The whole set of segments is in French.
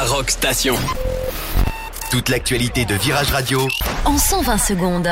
la Rock Station. Toute l'actualité de Virage Radio en 120 secondes.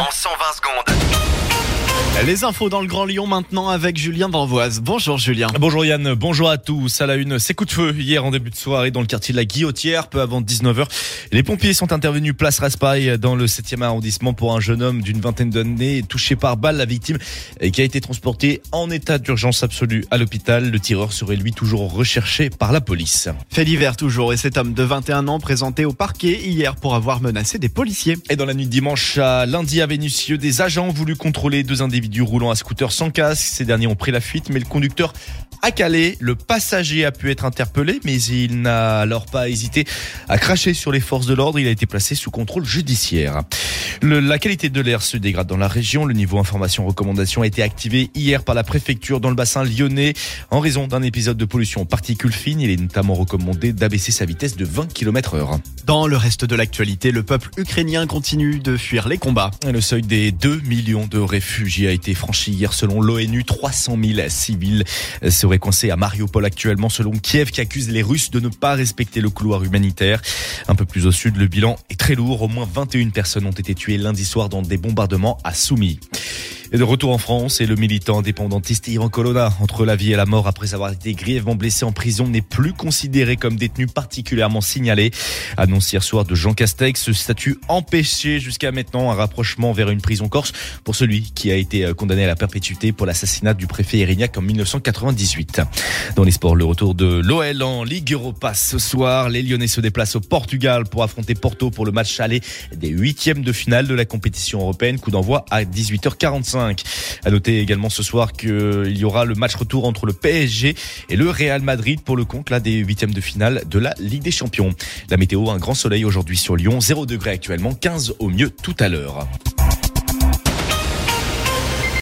Les infos dans le Grand Lyon maintenant avec Julien d'Amboise. Bonjour Julien. Bonjour Yann, bonjour à tous. À la une, ces coups de feu hier en début de soirée dans le quartier de la Guillotière, peu avant 19h. Les pompiers sont intervenus place Raspail dans le 7e arrondissement pour un jeune homme d'une vingtaine d'années touché par balle. La victime qui a été transportée en état d'urgence absolue à l'hôpital. Le tireur serait lui toujours recherché par la police. Fait divers toujours et cet homme de 21 ans présenté au parquet hier pour avoir menacé des policiers. Et dans la nuit de dimanche à lundi à Vénissieux, des agents ont voulu contrôler deux individus roulant à scooter sans casque. Ces derniers ont pris la fuite, mais le conducteur a calé. Le passager a pu être interpellé, mais il n'a alors pas hésité à cracher sur les forces de l'ordre. Il a été placé sous contrôle judiciaire. La qualité de l'air se dégrade dans la région. Le niveau information-recommandation a été activé hier par la préfecture dans le bassin lyonnais. En raison d'un épisode de pollution aux particules fines, il est notamment recommandé d'abaisser sa vitesse de 20 km/h. Dans le reste de l'actualité, le peuple ukrainien continue de fuir les combats. Le seuil des 2 millions de réfugiés a été franchi hier selon l'ONU. 300 000 civils seraient coincés à Mariupol actuellement selon Kiev qui accuse les Russes de ne pas respecter le couloir humanitaire. Un peu plus au sud, le bilan est très lourd. Au moins 21 personnes ont été tuées lundi soir dans des bombardements à Soumy. Et de retour en France, et le militant indépendantiste Ivan Colonna, entre la vie et la mort après avoir été grièvement blessé en prison, n'est plus considéré comme détenu particulièrement signalé. Annonce hier soir de Jean Castex, ce statut empêché jusqu'à maintenant un rapprochement vers une prison corse pour celui qui a été condamné à la perpétuité pour l'assassinat du préfet Erignac en 1998. Dans les sports, le retour de l'OL en Ligue Europa ce soir. Les Lyonnais se déplacent au Portugal pour affronter Porto pour le match aller des 8e de finale de la compétition européenne. Coup d'envoi à 18h45. À noter également ce soir qu'il y aura le match retour entre le PSG et le Real Madrid pour le compte des 8e de finale de la Ligue des Champions. La météo, un grand soleil aujourd'hui sur Lyon, 0 degré actuellement, 15 au mieux tout à l'heure.